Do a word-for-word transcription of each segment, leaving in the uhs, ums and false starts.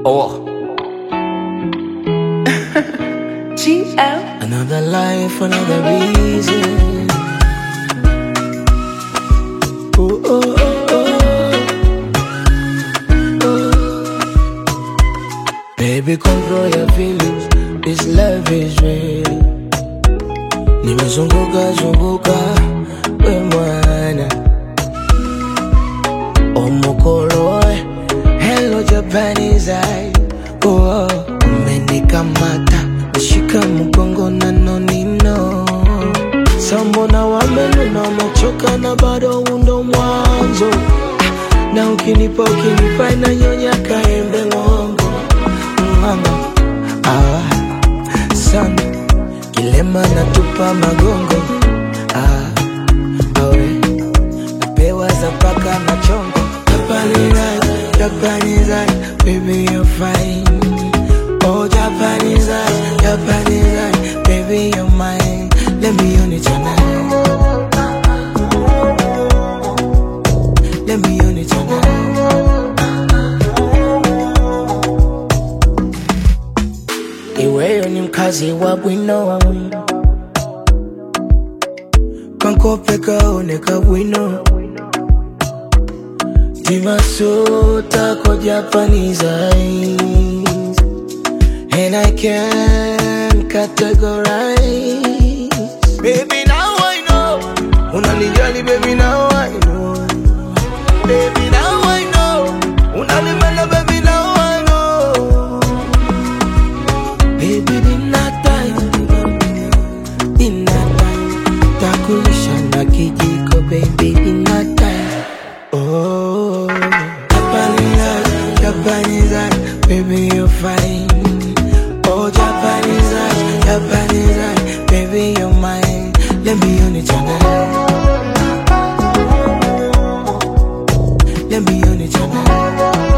Oh, G L. another life, another reason. Oh, oh, oh, oh, oh. Baby, control your feelings. This love is real. Nimezunguka zunguka we mwana Omokoroe. Hello Japanese eye. Oh, umenikamata nishika mgongo na nonino. Sambona wamenuna wamechoka na bado undo mwanzo. Na ukinipa ukinipa na nyonya kaembe ngongo. Mama, ah, sana kilema natupa magongo. Ah, awe napewa za paka na chongo. Japanese, Japanese, baby you're fine. Oh Japanese, Japanese, baby you're mine. Let me own it tonight. Let me own it tonight. Iweyo ni mkazi wa bwino wa wino. Kankope kaoneka bwino. Timasota ko Japanese eyes. And I can't categorize. Baby now I know. Unanijali baby now I know. Baby now I know. Unanimala baby now I know. Baby dinner time. Dinner time. Takulisha na kijiko baby dinner time. Oh, Japanese, Japanese, baby you're fine. Oh, Japanese, Japanese, baby you're mine. Let me own it tonight. Let me own it tonight.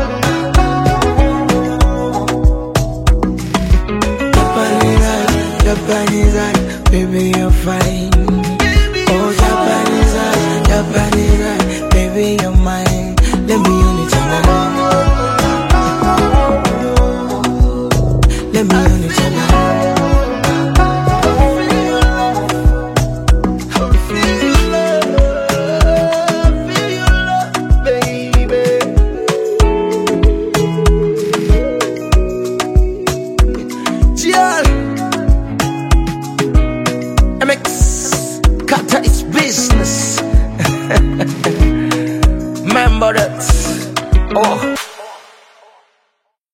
Japanese, Japanese, baby you're fine. Oh, Japanese, Japanese, baby you're mine. Let me own it tonight. Let me own it tonight. M X Kata is business. Remember that. Oh.